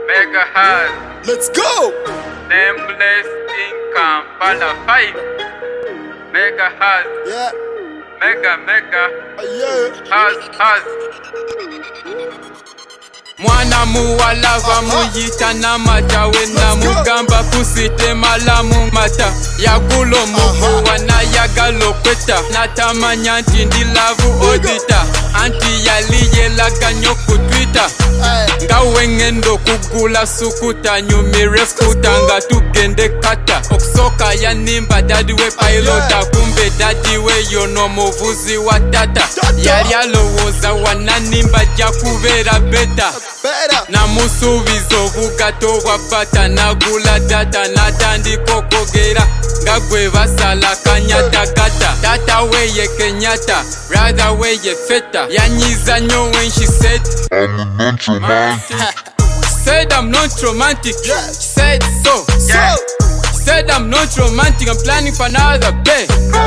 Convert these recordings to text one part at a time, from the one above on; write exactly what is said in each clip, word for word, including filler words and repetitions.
Mega House. Let's go! Nameless in Kampala five. Mega House. Yeah. Mega Mega Uh, yeah. House House. Mwana muwala bamuyita namata wena mugamba kusite malamu mata yagulo muguwa na yagalo kweta natamanya nti ndi lavu odita anti yaliyelaga nyo ku Twitter nga wengendo kugula sukuta nyumire skuta nga tugende kata okusoka yanimba dadi we pilota kumbe dadi we yono muvuzi wa tata yali alowooza wananimba ja kubeera beta namusuubiza obugato bwa bata nagula data natandika okwogera nga gwe basala kanyatagata tata we ye Kenyatta brother we ye Feta yanyiza nnyo when she said I'm not romantic. said I'm not romantic. Yeah. She said so. Yeah. Said I'm not romantic, I'm planning for another bed.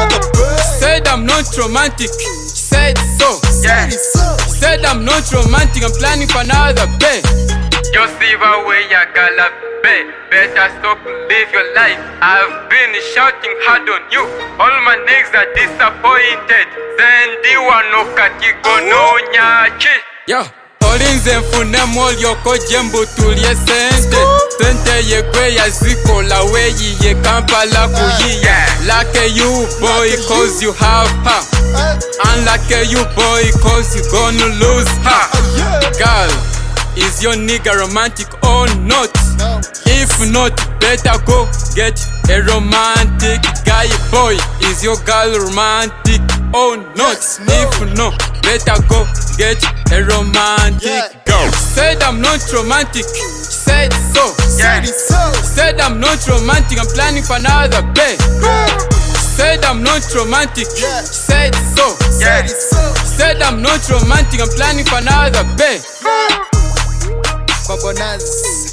Said I'm not romantic. She said so. Yeah. So. Said I'm not romantic, I'm planning for another bed. Just leave away your gala bed. Better stop and live your life. I've been shouting hard on you. All my niggas are disappointed. Zendi wano katigo no nyachi. Yo. Olinze nfunemu olyoko jembu tulye sente sente yegwe yazikola weyi ye Kampala kuyiye Lucky you boy cause you have her Unlucky you boy cause you gonna lose her Girl, is your nigga romantic or not? If not, better go get a romantic guy. Boy, is your girl romantic or not? If no, better go get a romantic Yeah. girl. Said I'm not romantic. She said so. Said it so. Said I'm not romantic. I'm planning for another bed. Said I'm not romantic. Yeah. She said so. Said it so. Said I'm not romantic. I'm planning for another bed. Babonaz.